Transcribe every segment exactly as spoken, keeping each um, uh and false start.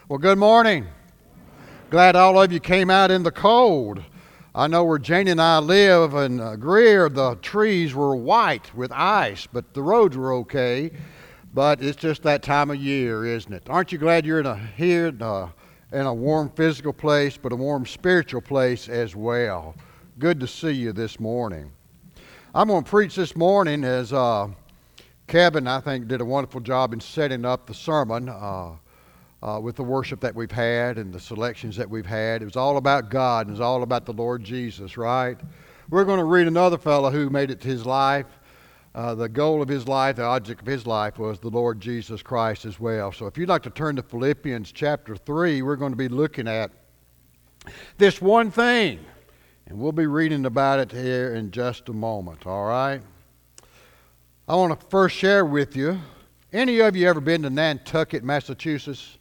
Well, good morning. Glad all of you came out in the cold. I know where Janie and I live in uh, Greer, the trees were white with ice, but the roads were okay. But it's just that time of year, isn't it? Aren't you glad you're in a, here in a, in a warm physical place, but a warm spiritual place as well? Good to see you this morning. I'm going to preach this morning as uh, Kevin, I think, did a wonderful job in setting up the sermon. Uh, Uh, with the worship that we've had and the selections that we've had. It was all about God and it was all about the Lord Jesus, right? We're going to read another fellow who made it to his life. Uh, the goal of his life, the object of his life was the Lord Jesus Christ as well. So if you'd like to turn to Philippians chapter three, we're going to be looking at this one thing. And we'll be reading about it here in just a moment, all right? I want to first share with you, any of you ever been to Nantucket, Massachusetts?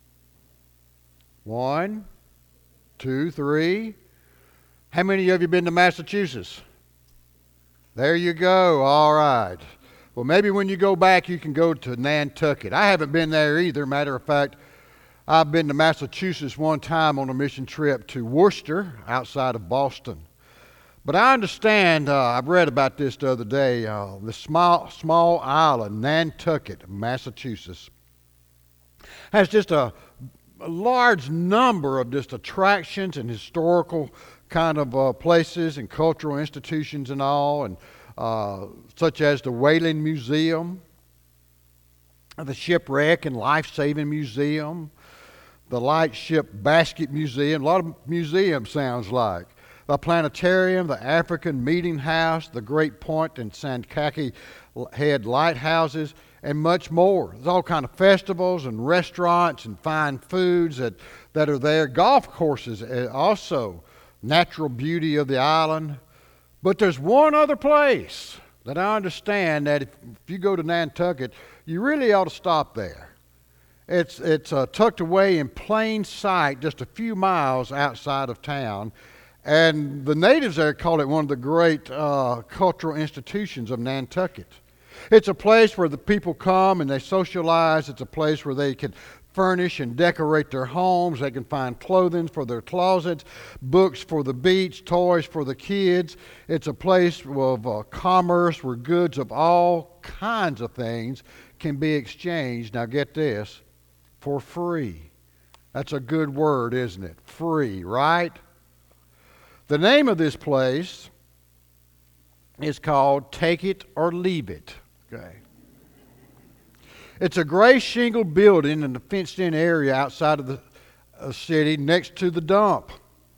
One, two, three. How many of you been to Massachusetts? There you go. All right. Well, maybe when you go back, you can go to Nantucket. I haven't been there either. Matter of fact, I've been to Massachusetts one time on a mission trip to Worcester, outside of Boston. But I understand, uh, I've read about this the other day, uh, the small, small island, Nantucket, Massachusetts, has just a a large number of just attractions and historical kind of uh, places and cultural institutions and all, and uh, such as the Whaling Museum, the Shipwreck and Life-Saving Museum, the Lightship Basket Museum, a lot of museums sounds like, the Planetarium, the African Meeting House, the Great Point and Sankaty Head lighthouses, and much more. There's all kind of festivals and restaurants and fine foods that, that are there. Golf courses also, natural beauty of the island. But there's one other place that I understand that if, if you go to Nantucket, you really ought to stop there. It's, it's uh, tucked away in plain sight just a few miles outside of town. And the natives there call it one of the great uh, cultural institutions of Nantucket. It's a place where the people come and they socialize. It's a place where they can furnish and decorate their homes. They can find clothing for their closets, books for the beach, toys for the kids. It's a place of uh, commerce where goods of all kinds of things can be exchanged. Now get this, for free. That's a good word, isn't it? Free, right? The name of this place is called Take It or Leave It. Okay. It's a gray shingle building in a fenced-in area outside of the uh, city next to the dump.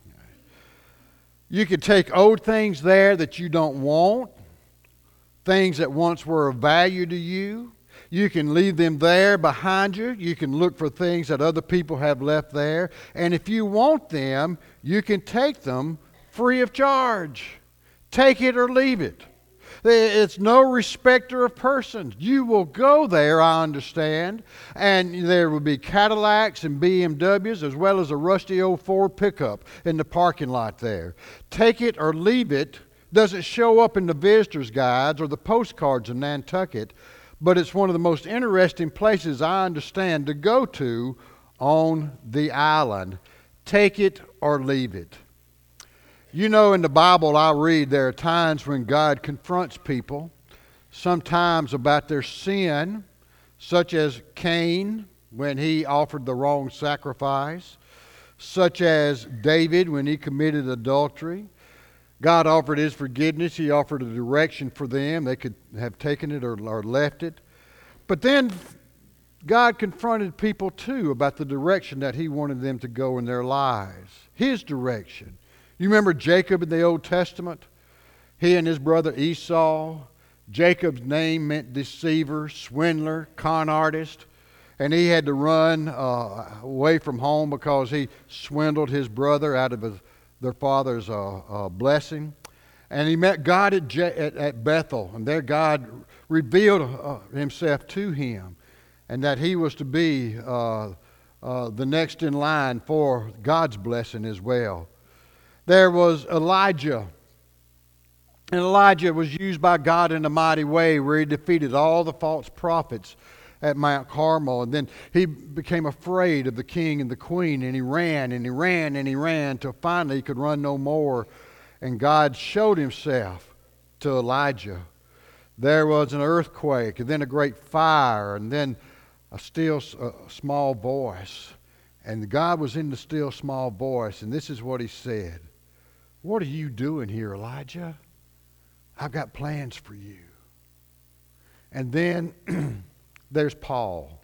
You can take old things there that you don't want, things that once were of value to you. You can leave them there behind you. You can look for things that other people have left there. And if you want them, you can take them free of charge. Take it or leave it. It's no respecter of persons. You will go there, I understand, and there will be Cadillacs and B M Ws as well as a rusty old Ford pickup in the parking lot there. Take it or leave it doesn't show up in the visitor's guides or the postcards of Nantucket, but it's one of the most interesting places I understand to go to on the island. Take it or leave it. You know, in the Bible I read there are times when God confronts people, sometimes about their sin, such as Cain when he offered the wrong sacrifice, such as David when he committed adultery. God offered his forgiveness. He offered a direction for them. They could have taken it or, or left it. But then God confronted people too about the direction that he wanted them to go in their lives, his direction. You remember Jacob in the Old Testament? He and his brother Esau. Jacob's name meant deceiver, swindler, con artist. And he had to run uh, away from home because he swindled his brother out of his, their father's uh, uh, blessing. And he met God at, Je- at, at Bethel. And there God revealed uh, himself to him. And that he was to be uh, uh, the next in line for God's blessing as well. There was Elijah. And Elijah was used by God in a mighty way where he defeated all the false prophets at Mount Carmel. And then he became afraid of the king and the queen, and he ran and he ran and he ran till finally he could run no more. And God showed himself to Elijah. There was an earthquake, and then a great fire, and then a still a small voice. And God was in the still small voice, and this is what he said. What are you doing here, Elijah? I've got plans for you. And then there's Paul,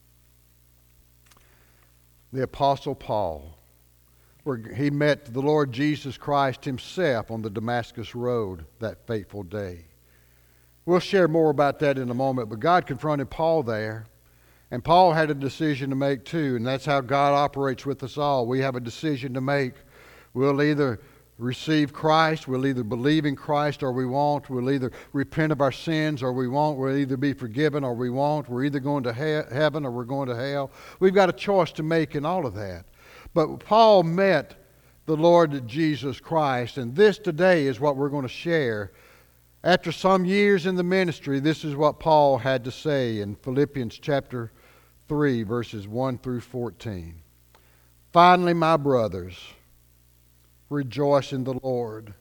the Apostle Paul, where he met the Lord Jesus Christ himself on the Damascus Road that fateful day. We'll share more about that in a moment, but God confronted Paul there, and Paul had a decision to make too, and that's how God operates with us all. We have a decision to make. We'll either receive Christ, we'll either believe in Christ or we won't. We'll either repent of our sins or we won't. We'll either be forgiven or we won't. We're either going to he- heaven or we're going to hell. We've got a choice to make in all of that. But Paul met the Lord Jesus Christ, and this today is what we're going to share. After some years in the ministry, this is what Paul had to say in Philippians chapter three, verses one through fourteen. Finally, my brothers, rejoice in the Lord.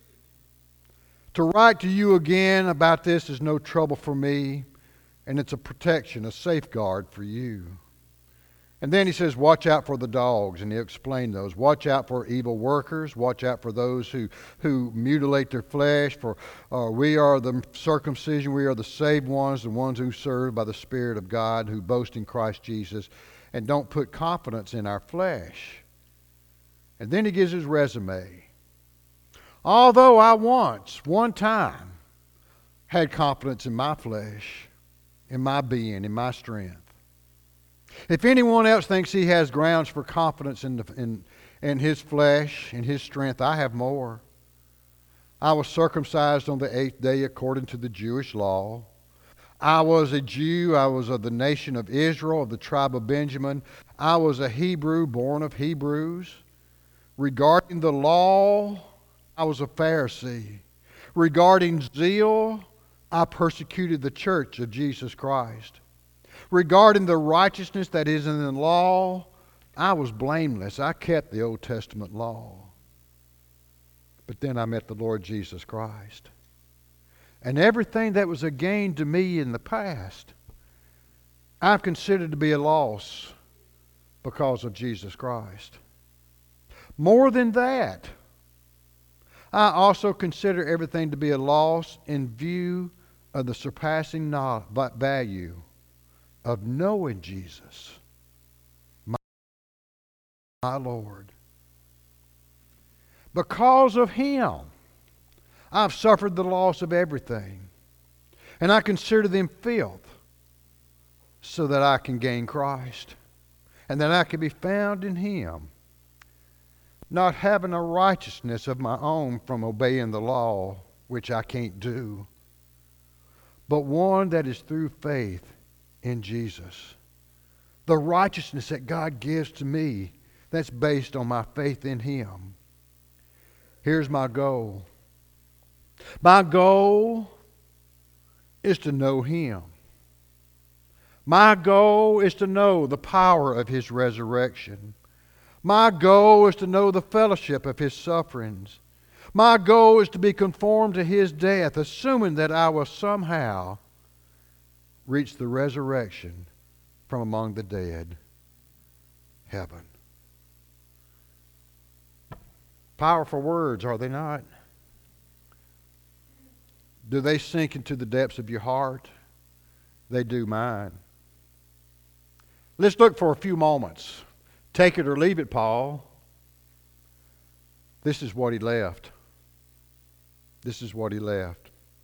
To write to you again about this is no trouble for me, and it's a protection, a safeguard for you. And then he says, watch out for the dogs, and he'll explain those. Watch out for evil workers. Watch out for those who, who mutilate their flesh. For uh, we are the circumcision. We are the saved ones, the ones who serve by the Spirit of God, who boast in Christ Jesus, and don't put confidence in our flesh. And then he gives his resume. Although I once, one time, had confidence in my flesh, in my being, in my strength. If anyone else thinks he has grounds for confidence in, the, in, in his flesh, in his strength, I have more. I was circumcised on the eighth day according to the Jewish law. I was a Jew. I was of the nation of Israel, of the tribe of Benjamin. I was a Hebrew, born of Hebrews. Regarding the law, I was a Pharisee. Regarding zeal, I persecuted the church of Jesus Christ. Regarding the righteousness that is in the law, I was blameless. I kept the Old Testament law. But then I met the Lord Jesus Christ. And everything that was a gain to me in the past, I've considered to be a loss because of Jesus Christ. More than that, I also consider everything to be a loss in view of the surpassing value of knowing Jesus, my, my Lord. Because of Him, I've suffered the loss of everything, and I consider them filth so that I can gain Christ, and that I can be found in Him, not having a righteousness of my own from obeying the law, which I can't do, but one that is through faith in Jesus. The righteousness that God gives to me, that's based on my faith in Him. Here's my goal. My goal is to know Him. My goal is to know the power of His resurrection. My goal is to know the fellowship of His sufferings. My goal is to be conformed to His death, assuming that I will somehow reach the resurrection from among the dead, heaven. Powerful words, are they not? Do they sink into the depths of your heart? They do mine. Let's look for a few moments. Take it or leave it, Paul. This is what he left. This is what he left.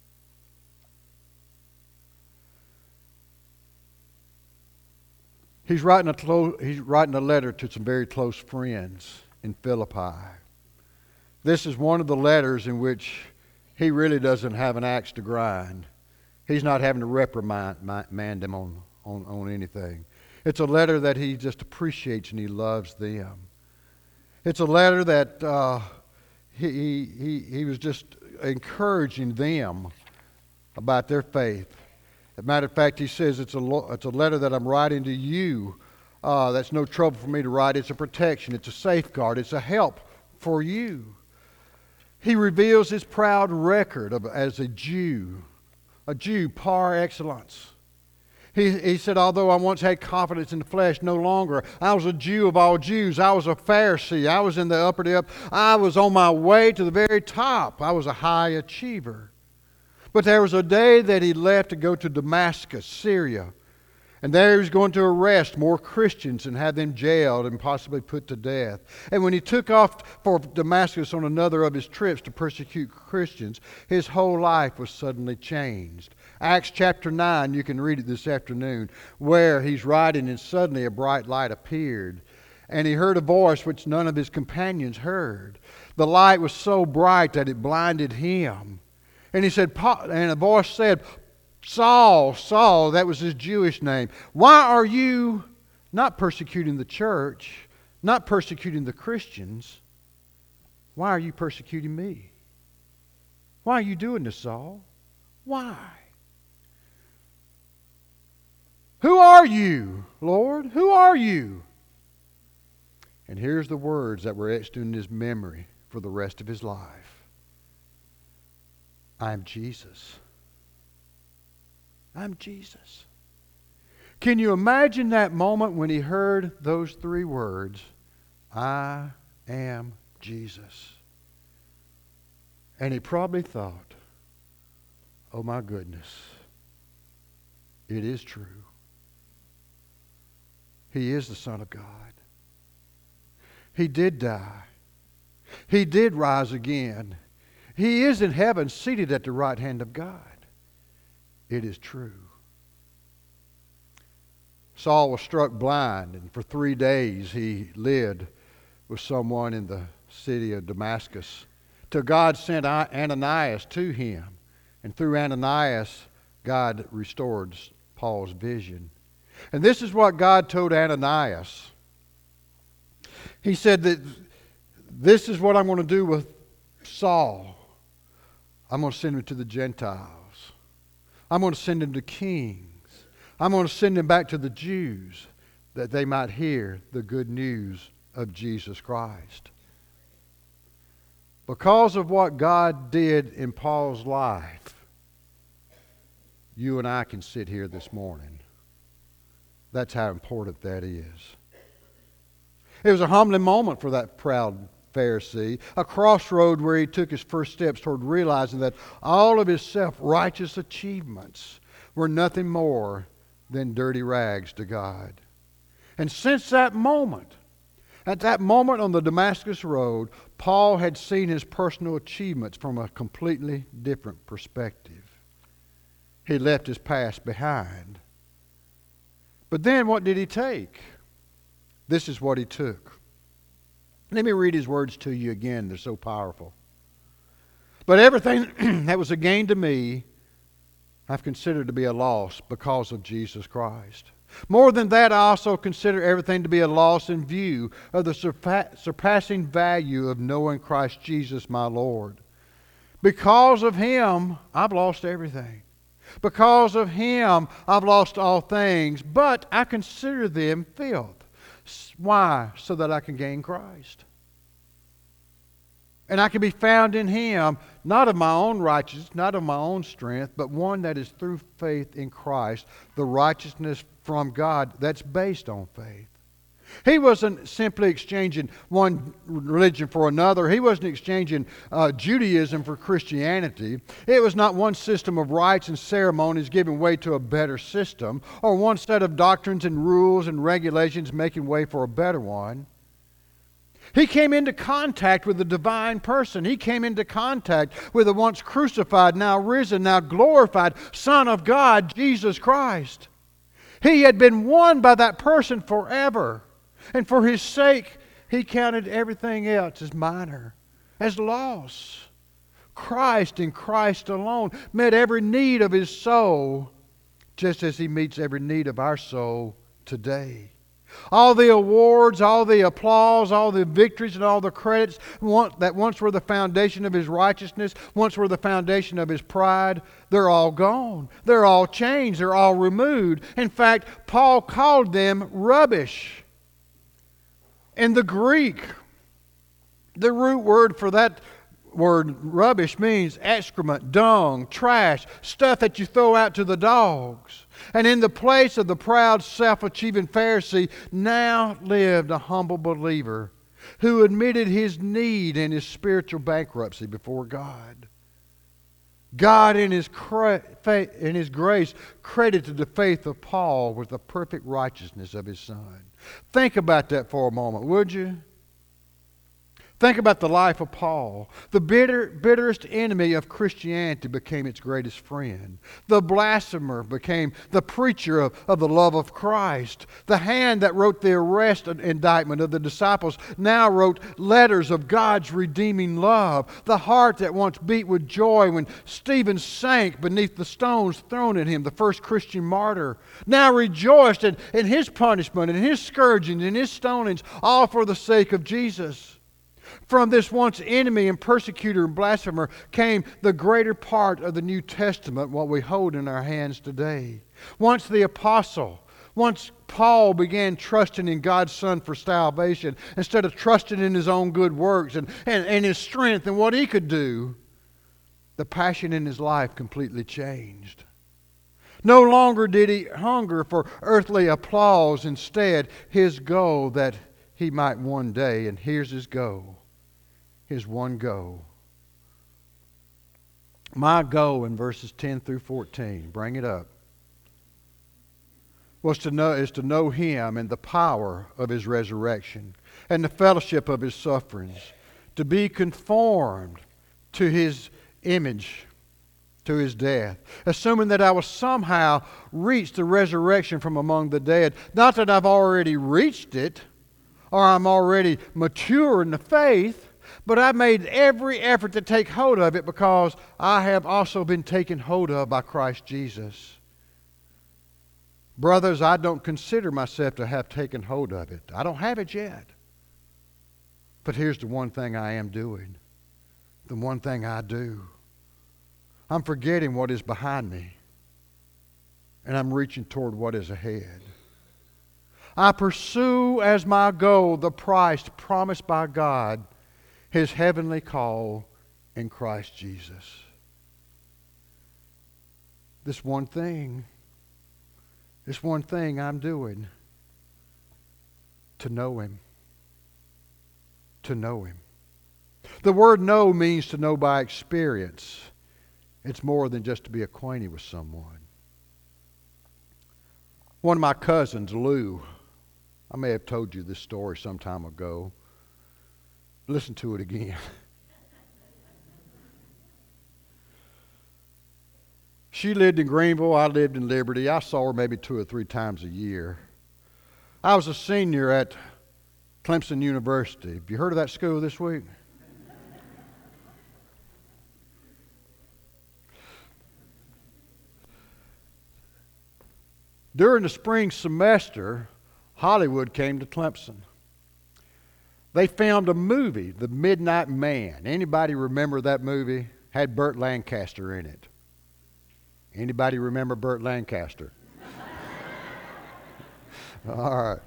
He's writing a clo- he's writing a letter to some very close friends in Philippi. This is one of the letters in which he really doesn't have an axe to grind. He's not having to reprimand them on, on, on anything. It's a letter that he just appreciates and he loves them. It's a letter that uh, he, he, he was just encouraging them about their faith. As a matter of fact, he says it's a, lo- it's a letter that I'm writing to you. Uh, that's no trouble for me to write. It's a protection. It's a safeguard. It's a help for you. He reveals his proud record of, as a Jew, a Jew par excellence. He, he said, although I once had confidence in the flesh, no longer. I was a Jew of all Jews. I was a Pharisee. I was in the upper depth. I was on my way to the very top. I was a high achiever. But there was a day that he left to go to Damascus, Syria. And there he was going to arrest more Christians and have them jailed and possibly put to death. And when he took off for Damascus on another of his trips to persecute Christians, his whole life was suddenly changed. Acts chapter nine, you can read it this afternoon, where he's writing and suddenly a bright light appeared. And he heard a voice which none of his companions heard. The light was so bright that it blinded him. And he said, and a voice said, Saul, Saul, that was his Jewish name. Why are you not persecuting the church, not persecuting the Christians? Why are you persecuting me? Why are you doing this, Saul? Why? Who are you, Lord? Who are you? And here's the words that were etched in his memory for the rest of his life. I am Jesus. I'm Jesus. Can you imagine that moment when he heard those three words? I am Jesus. And he probably thought, oh my goodness, it is true. He is the Son of God. He did die. He did rise again. He is in heaven, seated at the right hand of God. It is true. Saul was struck blind, and for three days he lived with someone in the city of Damascus, till God sent Ananias to him. And through Ananias, God restored Paul's vision. And this is what God told Ananias. He said that this is what I'm going to do with Saul. I'm going to send him to the Gentiles. I'm going to send him to kings. I'm going to send him back to the Jews that they might hear the good news of Jesus Christ. Because of what God did in Paul's life, you and I can sit here this morning. That's how important that is. It was a humbling moment for that proud Pharisee, a crossroad where he took his first steps toward realizing that all of his self-righteous achievements were nothing more than dirty rags to God. And since that moment, at that moment on the Damascus Road, Paul had seen his personal achievements from a completely different perspective. He left his past behind. But then what did he take? This is what he took. Let me read his words to you again. They're so powerful. But everything that was a gain to me, I've considered to be a loss because of Jesus Christ. More than that, I also consider everything to be a loss in view of the surpa- surpassing value of knowing Christ Jesus my Lord. Because of Him, I've lost everything. Because of Him, I've lost all things, but I consider them filth. Why? So that I can gain Christ. And I can be found in Him, not of my own righteousness, not of my own strength, but one that is through faith in Christ, the righteousness from God that's based on faith. He wasn't simply exchanging one religion for another. He wasn't exchanging uh, Judaism for Christianity. It was not one system of rites and ceremonies giving way to a better system, or one set of doctrines and rules and regulations making way for a better one. He came into contact with the divine person. He came into contact with the once crucified, now risen, now glorified Son of God, Jesus Christ. He had been won by that person forever. And for His sake, He counted everything else as minor, as loss. Christ and Christ alone met every need of His soul, just as He meets every need of our soul today. All the awards, all the applause, all the victories, and all the credits that once were the foundation of his righteousness, once were the foundation of his pride, they're all gone. They're all changed. They're all removed. In fact, Paul called them rubbish. In the Greek, the root word for that word rubbish means excrement, dung, trash, stuff that you throw out to the dogs. And in the place of the proud, self-achieving Pharisee now lived a humble believer who admitted his need and his spiritual bankruptcy before God. God in his, cre- in his grace credited the faith of Paul with the perfect righteousness of his Son. Think about that for a moment, would you? Think about the life of Paul. The bitter, bitterest enemy of Christianity became its greatest friend. The blasphemer became the preacher of, of the love of Christ. The hand that wrote the arrest indictment of the disciples now wrote letters of God's redeeming love. The heart that once beat with joy when Stephen sank beneath the stones thrown at him, the first Christian martyr, now rejoiced in, in his punishment and his scourgings and his stonings, all for the sake of Jesus. From this once enemy and persecutor and blasphemer came the greater part of the New Testament, what we hold in our hands today. Once the apostle, once Paul began trusting in God's Son for salvation instead of trusting in his own good works and, and, and his strength and what he could do, the passion in his life completely changed. No longer did he hunger for earthly applause. Instead, his goal that he might one day, and here's his goal, his one goal. My goal in verses ten through fourteen, bring it up, was to know is to know him and the power of his resurrection and the fellowship of his sufferings, to be conformed to his image, to his death, assuming that I will somehow reach the resurrection from among the dead. Not that I've already reached it, or I'm already mature in the faith, but I've made every effort to take hold of it because I have also been taken hold of by Christ Jesus. Brothers, I don't consider myself to have taken hold of it. I don't have it yet. But here's the one thing I am doing. The one thing I do. I'm forgetting what is behind me, and I'm reaching toward what is ahead. I pursue as my goal the prize promised by God, his heavenly call in Christ Jesus. This one thing, this one thing I'm doing, to know him. To know him. The word know means to know by experience. It's more than just to be acquainted with someone. One of my cousins, Lou, I may have told you this story some time ago. Listen to it again. She lived in Greenville. I lived in Liberty. I saw her maybe two or three times a year. I was a senior at Clemson University. Have you heard of that school this week? During the spring semester, Hollywood came to Clemson. They filmed a movie, The Midnight Man. Anybody remember that movie? Had Burt Lancaster in it. Anybody remember Burt Lancaster? All right.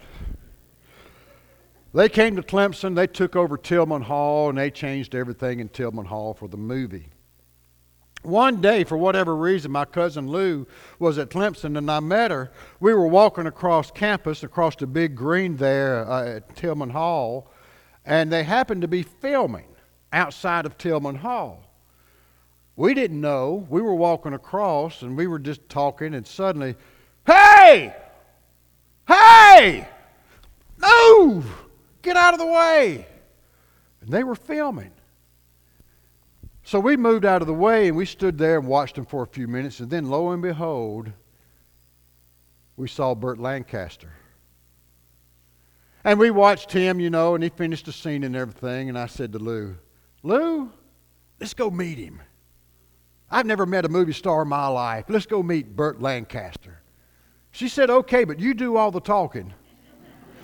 They came to Clemson. They took over Tillman Hall, and they changed everything in Tillman Hall for the movie. One day, for whatever reason, my cousin Lou was at Clemson, and I met her. We were walking across campus, across the big green there uh, at Tillman Hall, and they happened to be filming outside of Tillman Hall. We didn't know. We were walking across, and we were just talking, and suddenly, hey! Hey! Move! Get out of the way! And they were filming. So we moved out of the way, and we stood there and watched them for a few minutes, and then lo and behold, we saw Burt Lancaster. And we watched him, you know, and he finished the scene and everything, and I said to Lou, Lou, let's go meet him. I've never met a movie star in my life. Let's go meet Burt Lancaster. She said, okay, but you do all the talking.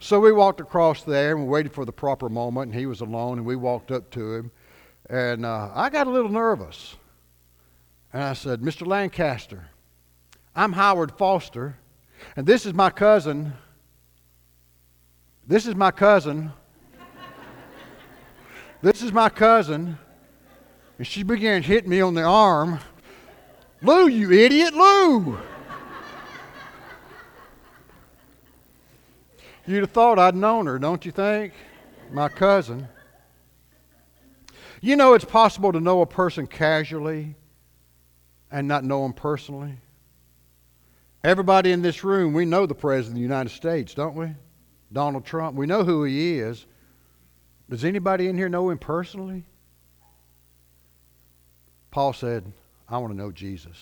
So we walked across there and we waited for the proper moment, and he was alone, and we walked up to him. And uh, I got a little nervous. And I said, Mister Lancaster, I'm Howard Foster, and this is my cousin. This is my cousin. This is my cousin. And she began hitting me on the arm. Lou, you idiot, Lou! You'd have thought I'd known her, don't you think? My cousin. You know it's possible to know a person casually and not know them personally. Everybody in this room, we know the President of the United States, don't we? Donald Trump. We know who he is. Does anybody in here know him personally? Paul said, I want to know Jesus.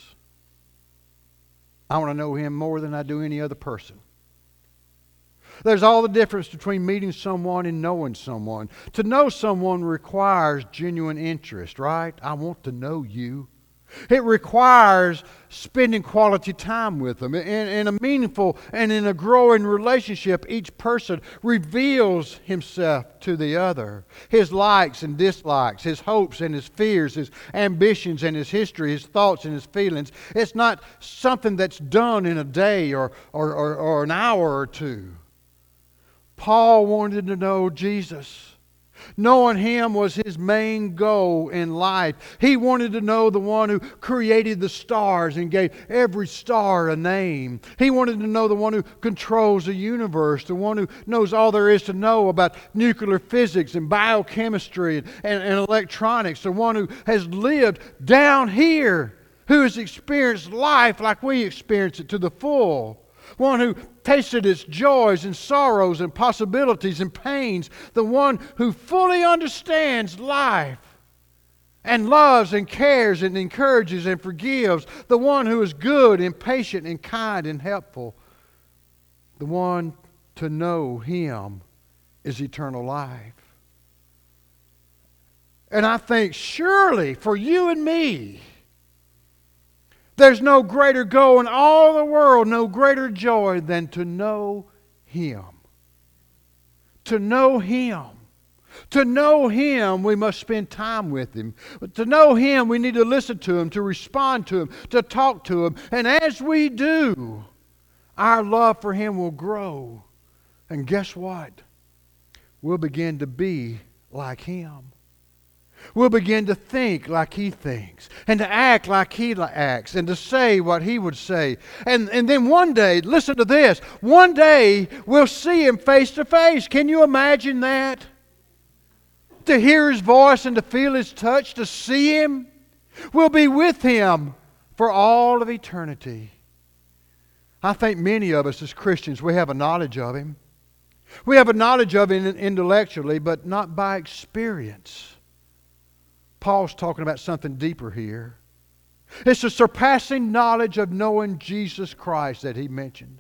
I want to know him more than I do any other person. There's all the difference between meeting someone and knowing someone. To know someone requires genuine interest, right? I want to know you. It requires spending quality time with them. In, in a meaningful and in a growing relationship, each person reveals himself to the other. His likes and dislikes, his hopes and his fears, his ambitions and his history, his thoughts and his feelings. It's not something that's done in a day or, or, or, or an hour or two. Paul wanted to know Jesus. Knowing Him was his main goal in life. He wanted to know the one who created the stars and gave every star a name. He wanted to know the one who controls the universe, the one who knows all there is to know about nuclear physics and biochemistry and, and, and electronics, the one who has lived down here, who has experienced life like we experience it to the full. One who tasted its joys and sorrows and possibilities and pains. The one who fully understands life and loves and cares and encourages and forgives. The one who is good and patient and kind and helpful. The one to know Him is eternal life. And I think surely for you and me, there's no greater goal in all the world, no greater joy than to know Him. To know Him. To know Him, we must spend time with Him. But to know Him, we need to listen to Him, to respond to Him, to talk to Him. And as we do, our love for Him will grow. And guess what? We'll begin to be like Him. We'll begin to think like He thinks, and to act like He acts, and to say what He would say. And, and then one day, listen to this, one day we'll see Him face to face. Can you imagine that? To hear His voice and to feel His touch, to see Him. We'll be with Him for all of eternity. I think many of us as Christians, we have a knowledge of Him. We have a knowledge of Him intellectually, but not by experience. Paul's talking about something deeper here. It's the surpassing knowledge of knowing Jesus Christ that he mentioned.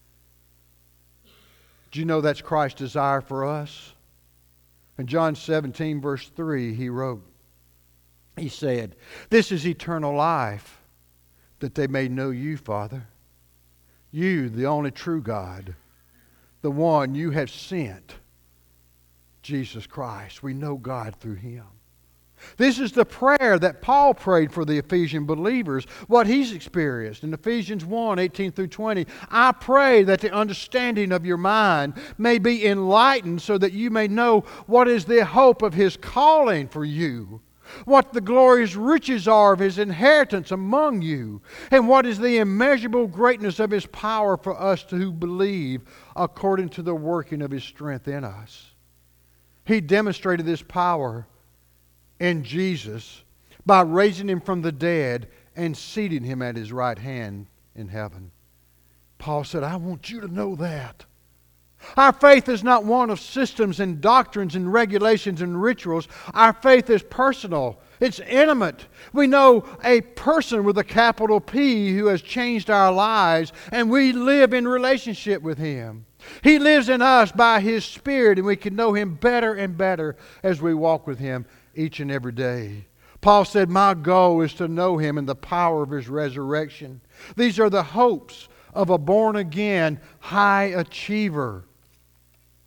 Do you know that's Christ's desire for us? In John seventeen, verse three, he wrote, he said, "This is eternal life, that they may know you, Father, you, the only true God, the one you have sent, Jesus Christ." We know God through Him. This is the prayer that Paul prayed for the Ephesian believers, what he's experienced. In Ephesians one, eighteen through twenty, "I pray that the understanding of your mind may be enlightened so that you may know what is the hope of His calling for you, what the glorious riches are of His inheritance among you, and what is the immeasurable greatness of His power for us who believe according to the working of His strength in us." He demonstrated this power in Jesus by raising Him from the dead and seating Him at His right hand in heaven. Paul said, I want you to know that. Our faith is not one of systems and doctrines and regulations and rituals. Our faith is personal. It's intimate. We know a person with a capital P who has changed our lives, and we live in relationship with Him. He lives in us by His Spirit, and we can know Him better and better as we walk with Him each and every day. Paul said, my goal is to know Him in the power of His resurrection. These are the hopes of a born-again high achiever.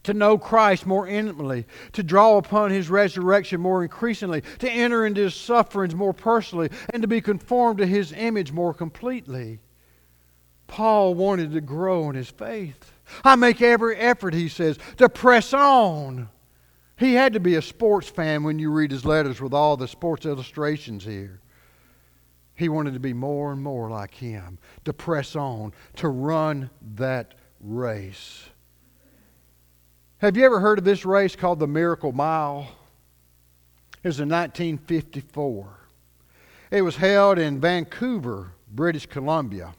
to know Christ more intimately, to draw upon His resurrection more increasingly, to enter into His sufferings more personally, and to be conformed to His image more completely. Paul wanted to grow in his faith. I make every effort, he says, to press on. He had to be a sports fan when you read his letters with all the sports illustrations here. He wanted to be more and more like him, to press on, to run that race. Have you ever heard of this race called the Miracle Mile? It was in nineteen fifty-four. It was held in Vancouver, British Columbia.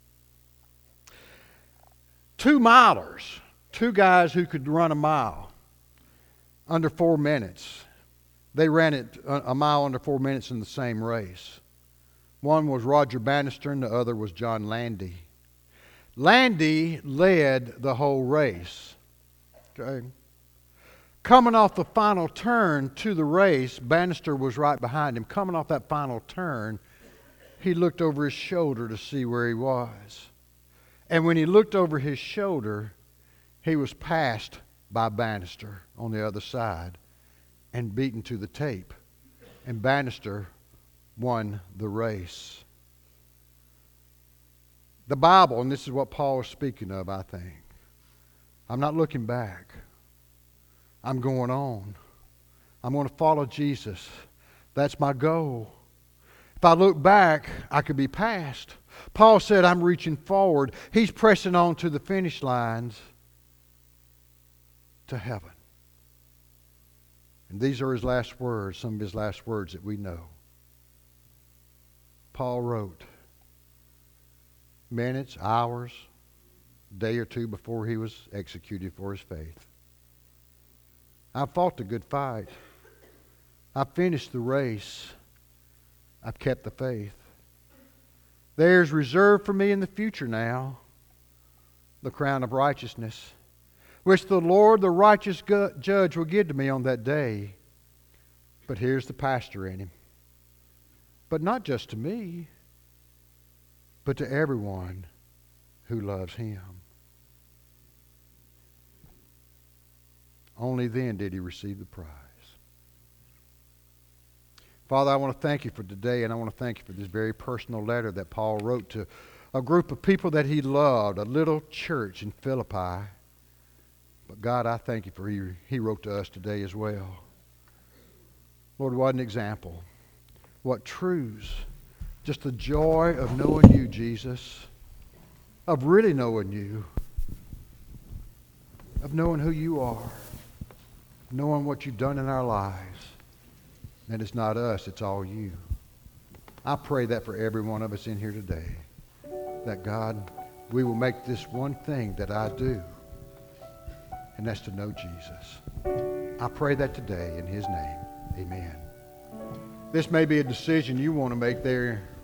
Two milers, two guys who could run a mile under four minutes. They ran it a mile under four minutes in the same race. One was Roger Bannister and the other was John Landy. Landy led the whole race. Okay. Coming off the final turn to the race, Bannister was right behind him. Coming off that final turn, he looked over his shoulder to see where he was. And when he looked over his shoulder, he was passed by Bannister on the other side and beaten to the tape. And Bannister won the race. The Bible, and this is what Paul is speaking of, I think. I'm not looking back. I'm going on. I'm going to follow Jesus. That's my goal. If I look back, I could be past. Paul said, I'm reaching forward. He's pressing on to the finish lines to heaven. And these are his last words, some of his last words that we know. Paul wrote minutes, hours, day or two before he was executed for his faith. I've fought the good fight. I've finished the race. I've kept the faith. There's reserved for me in the future now the crown of righteousness, which the Lord, the righteous judge, will give to me on that day. But here's the pastor in him. But not just to me, but to everyone who loves him. Only then did he receive the prize. Father, I want to thank you for today, and I want to thank you for this very personal letter that Paul wrote to a group of people that he loved, a little church in Philippi. But God, I thank you for he, he wrote to us today as well. Lord, what an example. What truths. Just the joy of knowing you, Jesus. Of really knowing you. Of knowing who you are. Knowing what you've done in our lives. And it's not us, it's all you. I pray that for every one of us in here today. That God, we will make this one thing that I do. And that's to know Jesus. I pray that today in his name. Amen. This may be a decision you want to make there